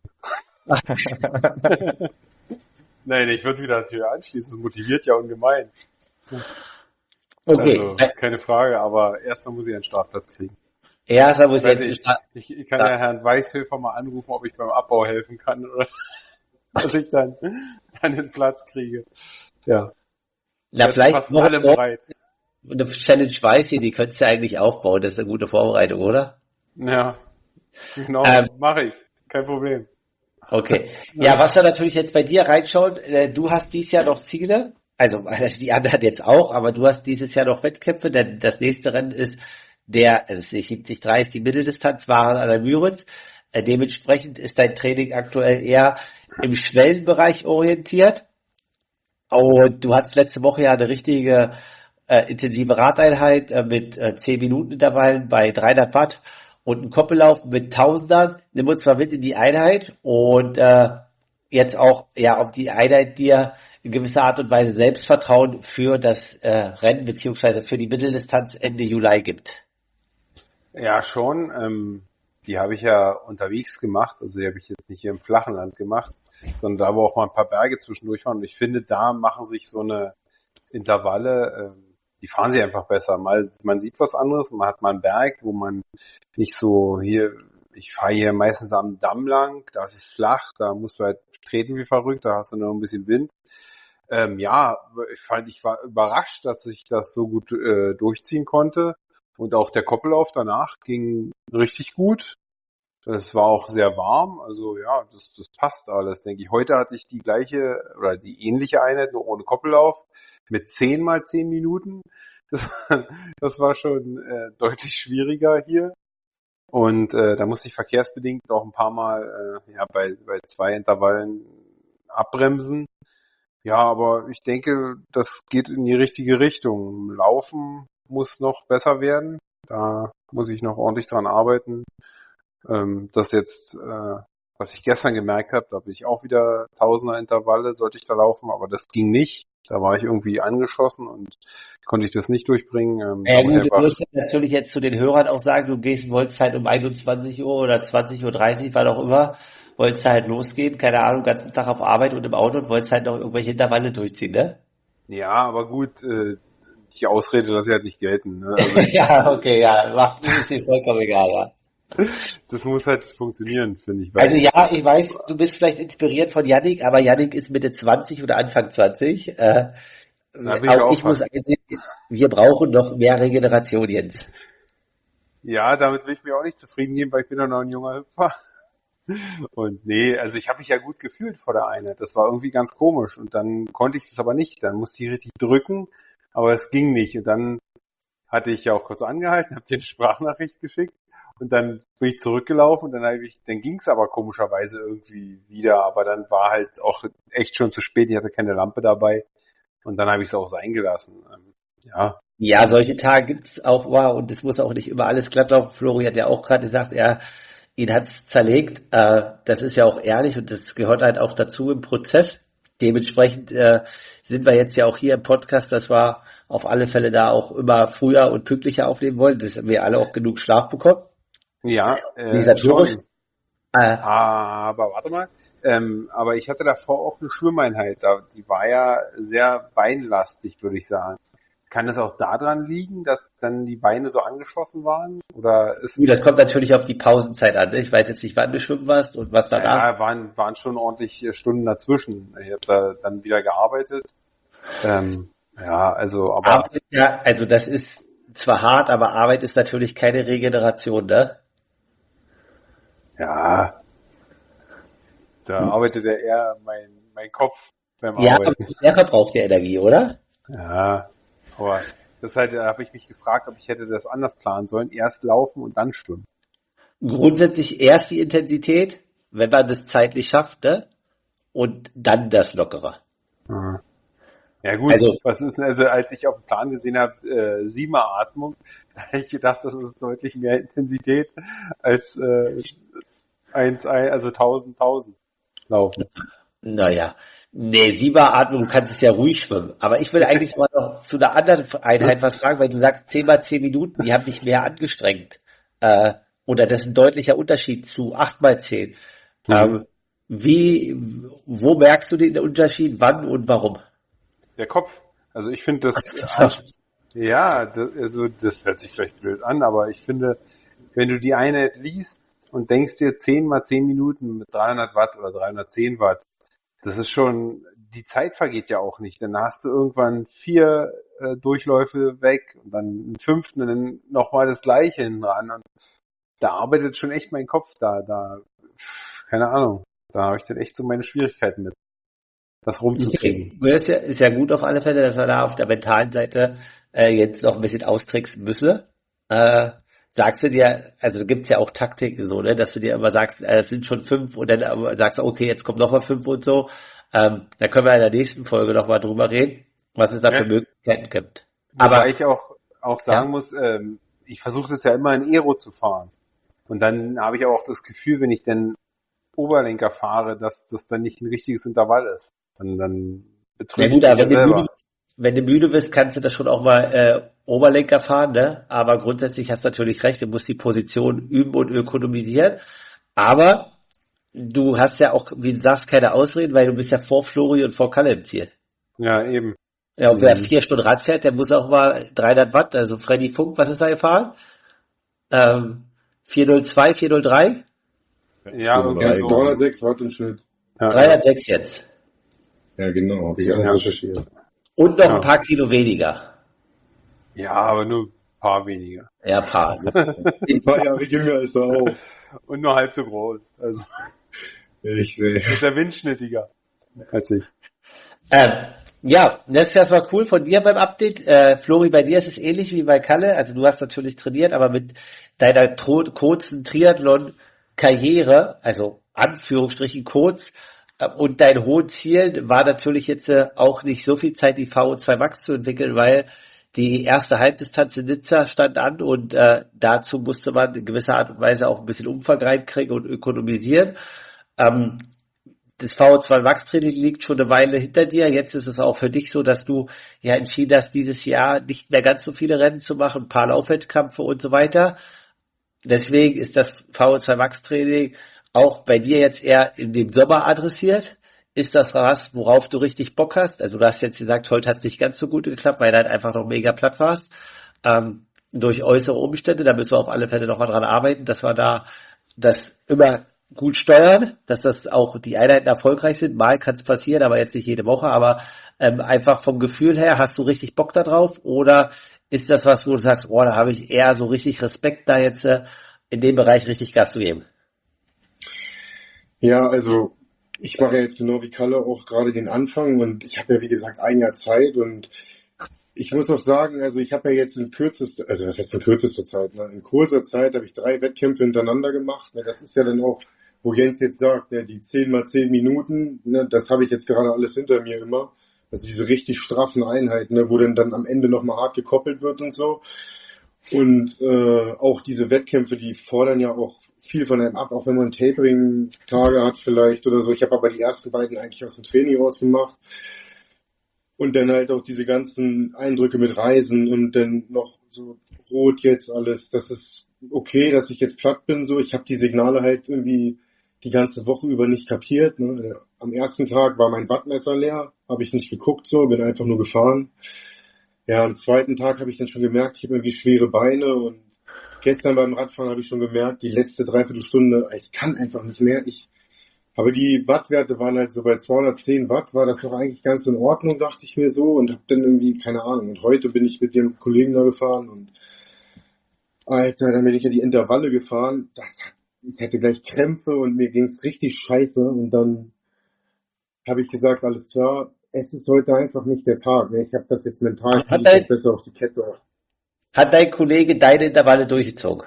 Nein, ich würde wieder natürlich anschließen. Das motiviert ja ungemein. Okay. Also, keine Frage, aber erstmal muss ich einen Startplatz kriegen. Erster muss Also jetzt ich kann ja Herrn Weichshöfer mal anrufen, ob ich beim Abbau helfen kann oder dass ich dann den Platz kriege. Ja. Na, Jetzt vielleicht fast noch alle bereit. eine Challenge weiß hier, die könntest du ja eigentlich aufbauen. Das ist eine gute Vorbereitung, oder? Ja, genau, mache ich. Kein Problem. Okay. Ja, was wir natürlich jetzt bei dir reinschauen, du hast dieses Jahr noch Ziele, also die anderen jetzt auch, aber du hast dieses Jahr noch Wettkämpfe, denn das nächste Rennen ist das ist 73 ist die Mitteldistanz, Waren an der Müritz. Dementsprechend ist dein Training aktuell eher im Schwellenbereich orientiert. Und du hattest letzte Woche ja eine richtige intensive Radeinheit mit 10 Minuten Intervallen bei 300 Watt und einen Koppellauf mit Tausendern. Nimm uns mal mit in die Einheit und jetzt auch, ja, ob die Einheit dir in gewisser Art und Weise Selbstvertrauen für das Rennen beziehungsweise für die Mitteldistanz Ende Juli gibt. Ja, schon. Die habe ich ja unterwegs gemacht. Also die habe ich jetzt nicht hier im flachen Land gemacht, sondern da, wo auch mal ein paar Berge zwischendurch waren. Und ich finde, da machen sich so eine Intervalle, die fahren sie einfach besser. Man sieht was anderes, man hat mal einen Berg, wo man nicht so ich fahre hier meistens am Damm lang, da ist es flach, da musst du halt treten wie verrückt, da hast du noch ein bisschen Wind. Ja, ich war überrascht, dass ich das so gut durchziehen konnte. Und auch der Koppellauf danach ging richtig gut. Es war auch sehr warm, also ja, das passt alles, denke ich. Heute hatte ich die gleiche oder die ähnliche Einheit, nur ohne Koppellauf, mit 10 mal 10 Minuten. Das war schon deutlich schwieriger hier. Und da musste ich verkehrsbedingt auch ein paar Mal bei 2 Intervallen abbremsen. Ja, aber ich denke, das geht in die richtige Richtung. Laufen muss noch besser werden. Da muss ich noch ordentlich dran arbeiten. Das jetzt, was ich gestern gemerkt habe, da habe ich auch wieder Tausender-Intervalle, sollte ich da laufen, aber das ging nicht. Da war ich irgendwie angeschossen und konnte ich das nicht durchbringen. Gut, du musst natürlich jetzt zu den Hörern auch sagen, wolltest halt um 21 Uhr oder 20:30 Uhr, wann auch immer, wolltest halt losgehen, keine Ahnung, den ganzen Tag auf Arbeit und im Auto und wolltest halt noch irgendwelche Intervalle durchziehen, ne? Ja, aber gut, die Ausrede lasse ich halt nicht gelten. Ne? Also ja, okay, ja, ist dir vollkommen egal, ja. Das muss halt funktionieren, finde ich. Also ja, ich weiß, du bist vielleicht inspiriert von Yannick, aber Yannick ist Mitte 20 oder Anfang 20. Auch ich muss einsehen, wir brauchen noch mehr Regeneration, Jens. Ja, damit will ich mir auch nicht zufrieden geben, weil ich bin doch noch ein junger Hüpfer. Und nee, also ich habe mich ja gut gefühlt vor der Einheit. Das war irgendwie ganz komisch. Und dann konnte ich das aber nicht. Dann musste ich richtig drücken, aber es ging nicht. Und dann hatte ich ja auch kurz angehalten, habe dir eine Sprachnachricht geschickt. Und dann bin ich zurückgelaufen und dann ging es aber komischerweise irgendwie wieder. Aber dann war halt auch echt schon zu spät. Ich hatte keine Lampe dabei. Und dann habe ich es auch sein gelassen. Ja. Ja, solche Tage gibt's auch mal und es muss auch nicht immer alles glatt laufen. Flori hat ja auch gerade gesagt, ihn hat's zerlegt. Das ist ja auch ehrlich und das gehört halt auch dazu im Prozess. Dementsprechend sind wir jetzt ja auch hier im Podcast, dass wir auf alle Fälle da auch immer früher und pünktlicher aufnehmen wollen, dass wir alle auch genug Schlaf bekommen. Ja, schon. Aber warte mal. Aber ich hatte davor auch eine Schwimmeinheit. Die war ja sehr beinlastig, würde ich sagen. Kann es auch daran liegen, dass dann die Beine so angeschossen waren? Oder das kommt natürlich auf die Pausenzeit an. Ich weiß jetzt nicht, wann du schwimmen warst und was danach. Ja, waren schon ordentlich Stunden dazwischen. Ich habe da dann wieder gearbeitet. Also das ist zwar hart, aber Arbeit ist natürlich keine Regeneration, ne? Ja. Da arbeitet ja eher mein Kopf beim Arbeiten. Ja, der verbraucht ja Energie, oder? Ja. Aber deshalb habe ich mich gefragt, ob ich hätte das anders planen sollen. Erst laufen und dann schwimmen. Grundsätzlich erst die Intensität, wenn man das zeitlich schafft, ne? Und dann das Lockere. Aha. Ja gut, als ich auf dem Plan gesehen habe, 7er Atmung, da habe ich gedacht, das ist deutlich mehr Intensität als 1000 laufen. Naja. Nee, 7er Atmung, du kannst es ja ruhig schwimmen. Aber ich will eigentlich mal noch zu einer anderen Einheit was fragen, weil du sagst 10 mal 10 Minuten, die haben dich mehr angestrengt. oder das ist ein deutlicher Unterschied zu 8x10. Mhm. Wo merkst du den Unterschied, wann und warum? Der Kopf. Also ich finde das, So. ja, das hört sich vielleicht blöd an, aber ich finde, wenn du die Einheit liest und denkst dir 10 mal 10 Minuten mit 300 Watt oder 310 Watt, das ist schon, die Zeit vergeht ja auch nicht. Dann hast du irgendwann 4 Durchläufe weg und dann einen fünften und dann nochmal das Gleiche hinten ran. Und da arbeitet schon echt mein Kopf keine Ahnung. Da habe ich dann echt so meine Schwierigkeiten mit, das rumzukriegen. Okay. Ist ja gut auf alle Fälle, dass wir da auf der mentalen Seite jetzt noch ein bisschen austricksen müssen. Sagst du dir, also gibt's ja auch Taktiken so, ne, dass du dir immer sagst, es sind schon 5 und dann aber sagst, okay, jetzt kommt noch mal 5 und so. Da können wir in der nächsten Folge noch mal drüber reden, was es da für Ja. Möglichkeiten gibt. Wobei Aber ich auch sagen muss, ich versuche das ja immer in Aero zu fahren. Und dann habe ich auch das Gefühl, wenn ich dann Oberlenker fahre, dass das dann nicht ein richtiges Intervall ist. Dann na betrüge ich gut, mich aber ja selber. wenn du müde bist, kannst du das schon auch mal Oberlenker fahren, ne? Aber grundsätzlich hast du natürlich recht, du musst die Position üben und ökonomisieren. Aber du hast ja auch, wie du sagst, keine Ausreden, weil du bist ja vor Flori und vor Kalle im Ziel. Ja, eben. Ja, und wer Mhm. 4 Stunden Rad fährt, der muss auch mal 300 Watt, also Freddy Funk, was ist er gefahren? 402, 403? Ja, irgendwie Ja, Drei, so. 306 Watt im Schnitt. Ja, 306 jetzt. Ja, genau, habe ich alles Ja. recherchiert. Und noch ein ja. paar Kilo weniger. Ja, aber nur ein paar weniger. Ja, paar. Ein paar Jahre jünger ist er auch. Und nur halb so groß. Also Ich sehe. ist der windschnittiger als ich. Ja, das ist erstmal cool von dir beim Update. Flori, bei dir ist es ähnlich wie bei Kalle. Also du hast natürlich trainiert, aber mit deiner kurzen Triathlon-Karriere, also Anführungsstrichen kurz, und deinen hohen Zielen war natürlich jetzt auch nicht so viel Zeit, die VO2 Max zu entwickeln, weil die erste Halbdistanz in Nizza stand an und dazu musste man in gewisser Art und Weise auch ein bisschen Umfang reinkriegen und ökonomisieren. Ähm, Das VO2 Max Training liegt schon eine Weile hinter dir. Jetzt ist es auch für dich so, dass du ja entschieden hast, dieses Jahr nicht mehr ganz so viele Rennen zu machen, ein paar Laufwettkämpfe und so weiter. Deswegen ist das VO2 Max Training auch bei dir jetzt eher in dem Sommer adressiert. Ist das was, worauf du richtig Bock hast? Also du hast jetzt gesagt, heute hat es nicht ganz so gut geklappt, weil du halt einfach noch mega platt warst. Durch äußere Umstände, da müssen wir auf alle Fälle noch mal dran arbeiten, dass wir da das immer gut steuern, dass das auch die Einheiten erfolgreich sind. Mal kann es passieren, aber jetzt nicht jede Woche. Aber einfach vom Gefühl her, hast du richtig Bock da drauf? Oder ist das was, wo du sagst, oh, da habe ich eher so richtig Respekt, da jetzt in dem Bereich richtig Gas zu geben? Ja, also ich mache ja jetzt genau wie Kalle auch gerade den Anfang und ich habe ja wie gesagt ein Jahr Zeit und ich muss auch sagen, also ich habe ja jetzt also was heißt in kürzester Zeit, ne? In kurzer Zeit habe ich 3 Wettkämpfe hintereinander gemacht. Ne? Das ist ja dann auch, wo Jens jetzt sagt, ne, die 10 mal 10 Minuten, ne, das habe ich jetzt gerade alles hinter mir immer. Also diese richtig straffen Einheiten, ne, wo dann am Ende nochmal hart gekoppelt wird und so. Und auch diese Wettkämpfe, die fordern ja auch viel von einem ab, auch wenn man Tapering-Tage hat vielleicht oder so. Ich habe aber die ersten beiden eigentlich aus dem Training rausgemacht. Und dann halt auch diese ganzen Eindrücke mit Reisen und dann noch so rot jetzt alles. Das ist okay, dass ich jetzt platt bin. So, ich habe die Signale halt irgendwie die ganze Woche über nicht kapiert. Ne? Am ersten Tag war mein Wattmesser leer, habe ich nicht geguckt, so, bin einfach nur gefahren. Ja, am zweiten Tag habe ich dann schon gemerkt, ich habe irgendwie schwere Beine und gestern beim Radfahren habe ich schon gemerkt, die letzte Dreiviertelstunde, ich kann einfach nicht mehr. Aber die Wattwerte waren halt so bei 210 Watt, war das doch eigentlich ganz in Ordnung, dachte ich mir so und habe dann irgendwie, keine Ahnung. Und heute bin ich mit dem Kollegen da gefahren und Alter, dann bin ich ja die Intervalle gefahren. Ich hatte gleich Krämpfe und mir ging's richtig scheiße und dann habe ich gesagt, alles klar, es ist heute einfach nicht der Tag. Ne? Ich habe das jetzt mental, kriege ich das besser auf die Kette. Hat dein Kollege deine Intervalle durchgezogen?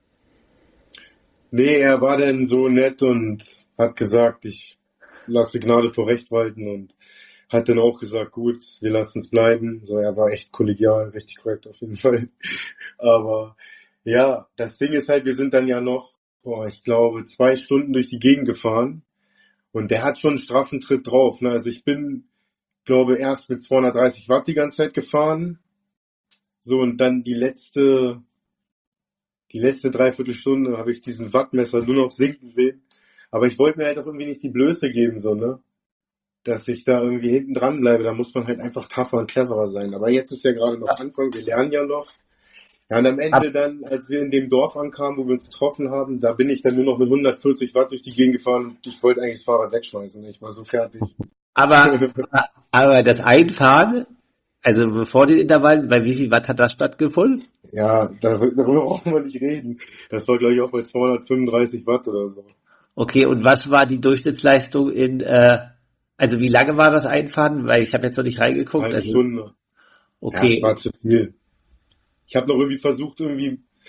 Nee, er war dann so nett und hat gesagt, ich lasse Gnade vor Recht walten und hat dann auch gesagt, gut, wir lassen es bleiben. So, er war echt kollegial, richtig korrekt auf jeden Fall. Aber ja, das Ding ist halt, wir sind dann ja noch, ich glaube, 2 Stunden durch die Gegend gefahren und der hat schon einen straffen Tritt drauf. Ne? Also ich bin, glaube, erst mit 230 Watt die ganze Zeit gefahren. So, und dann die letzte die letzte Dreiviertelstunde habe ich diesen Wattmesser nur noch sinken sehen. Aber ich wollte mir halt auch irgendwie nicht die Blöße geben, so, ne? Dass ich da irgendwie hinten dran bleibe. Da muss man halt einfach tougher und cleverer sein. Aber jetzt ist ja gerade noch Anfang, wir lernen ja noch. Ja, und am Ende dann, als wir in dem Dorf ankamen, wo wir uns getroffen haben, da bin ich dann nur noch mit 140 Watt durch die Gegend gefahren und ich wollte eigentlich das Fahrrad wegschmeißen. Ich war so fertig. Aber das Einfahren, also bevor den Intervallen, bei wie viel Watt hat das stattgefunden? Ja, darüber brauchen wir nicht reden. Das war, glaube ich, auch bei 235 Watt oder so. Okay, und was war die Durchschnittsleistung also wie lange war das Einfahren? Weil ich habe jetzt noch nicht reingeguckt. Eine Stunde. Okay. Ja, das war zu viel. Ich habe noch irgendwie versucht, ja,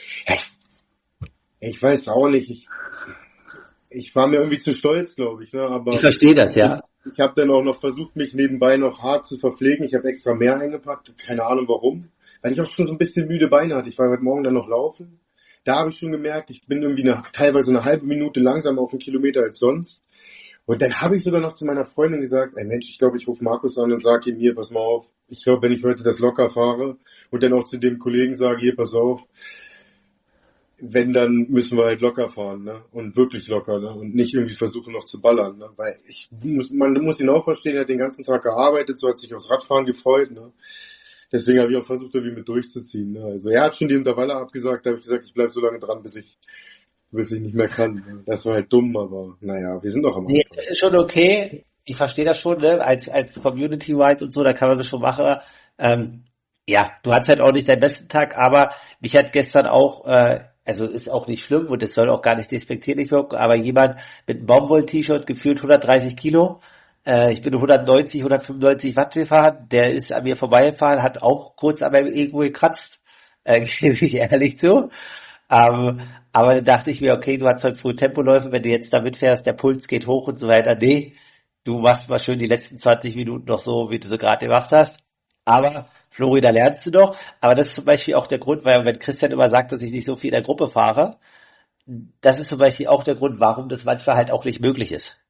ich weiß auch nicht, ich war mir irgendwie zu stolz, glaube ich, ne? Aber ich verstehe das, ja. Ich habe dann auch noch versucht, mich nebenbei noch hart zu verpflegen. Ich habe extra mehr eingepackt, keine Ahnung warum, weil ich auch schon so ein bisschen müde Beine hatte. Ich war heute Morgen dann noch laufen. Da habe ich schon gemerkt, ich bin irgendwie teilweise eine halbe Minute langsamer auf einen Kilometer als sonst. Und dann habe ich sogar noch zu meiner Freundin gesagt, ey Mensch, ich glaube, ich rufe Markus an und sage ihm, hier, pass mal auf, ich glaube, wenn ich heute das locker fahre und dann auch zu dem Kollegen sage, hier, pass auf, wenn, dann müssen wir halt locker fahren, ne? Und wirklich locker, ne? Und nicht irgendwie versuchen noch zu ballern, ne? Weil man muss ihn auch verstehen, er hat den ganzen Tag gearbeitet, so hat sich aufs Radfahren gefreut, ne? Deswegen habe ich auch versucht, irgendwie mit durchzuziehen, ne? Also er hat schon die Intervalle abgesagt, da habe ich gesagt, ich bleibe so lange dran, bis ich nicht mehr kann. Das war halt dumm, aber naja, wir sind doch am Anfang. Nee, das ist schon okay. Ich verstehe das schon, ne? Als Community-Wide und so, da kann man das schon machen. Ja, du hattest halt auch nicht deinen besten Tag, aber mich hat gestern auch, also ist auch nicht schlimm und es soll auch gar nicht despektierlich wirken, aber jemand mit einem Baumwoll-T-Shirt gefühlt 130 Kilo, ich bin 190, 195 Watt gefahren, der ist an mir vorbeigefahren, hat auch kurz an meinem Ego gekratzt, gebe ich ehrlich zu. Aber dann dachte ich mir, okay, du hast heute früh Tempoläufe, wenn du jetzt da mitfährst, der Puls geht hoch und so weiter. Nee, du machst mal schön die letzten 20 Minuten noch so, wie du sie gerade gemacht hast. Aber, Flori, da lernst du doch. Aber das ist zum Beispiel auch der Grund, weil wenn Christian immer sagt, dass ich nicht so viel in der Gruppe fahre, das ist zum Beispiel auch der Grund, warum das manchmal halt auch nicht möglich ist.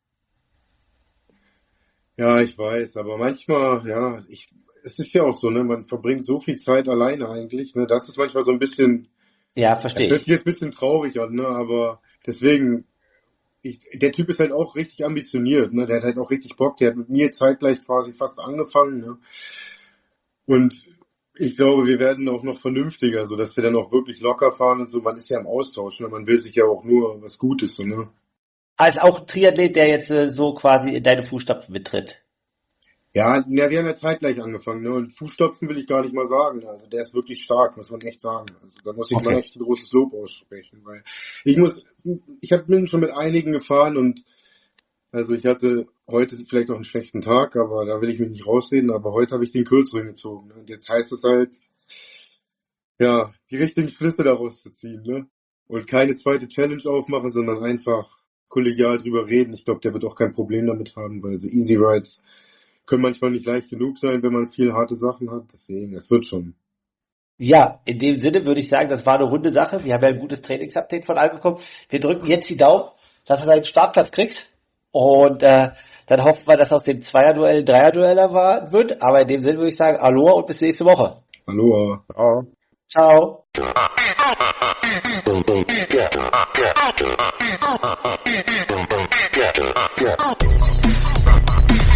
Ja, ich weiß, aber manchmal, ja, es ist ja auch so, ne, man verbringt so viel Zeit alleine eigentlich, ne, das ist manchmal so ein bisschen, Ja, das verstehe hört ich. sich jetzt ein bisschen traurig an, ne, aber deswegen, der Typ ist halt auch richtig ambitioniert, ne, der hat halt auch richtig Bock, der hat mit mir zeitgleich quasi fast angefangen, ne, und ich glaube, wir werden auch noch vernünftiger, so dass wir dann auch wirklich locker fahren und so, man ist ja im Austausch, ne, man will sich ja auch nur was Gutes, so, ne. Als auch ein Triathlet, der jetzt so quasi in deine Fußstapfen mittritt. Ja, wir haben ja zeitgleich angefangen, ne? Und Fußstapfen will ich gar nicht mal sagen. Also der ist wirklich stark, muss man echt sagen. Also da muss ich mal echt ein großes Lob aussprechen, weil bin schon mit einigen gefahren und also ich hatte heute vielleicht auch einen schlechten Tag, aber da will ich mich nicht rausreden, aber heute habe ich den kürzeren gezogen. Ne? Und jetzt heißt es halt, ja, die richtigen Schlüsse daraus zu ziehen, ne? Und keine zweite Challenge aufmachen, sondern einfach kollegial drüber reden. Ich glaube, der wird auch kein Problem damit haben, weil so Easy Rides können manchmal nicht leicht genug sein, wenn man viel harte Sachen hat. Deswegen, es wird schon. Ja, in dem Sinne würde ich sagen, das war eine runde Sache. Wir haben ja ein gutes Trainingsupdate von allen bekommen. Wir drücken jetzt die Daumen, dass er seinen Startplatz kriegt. Und dann hoffen wir, dass aus dem Zweierduell ein Dreierduell wird. Aber in dem Sinne würde ich sagen, Aloha und bis nächste Woche. Aloha. Ciao. Ciao.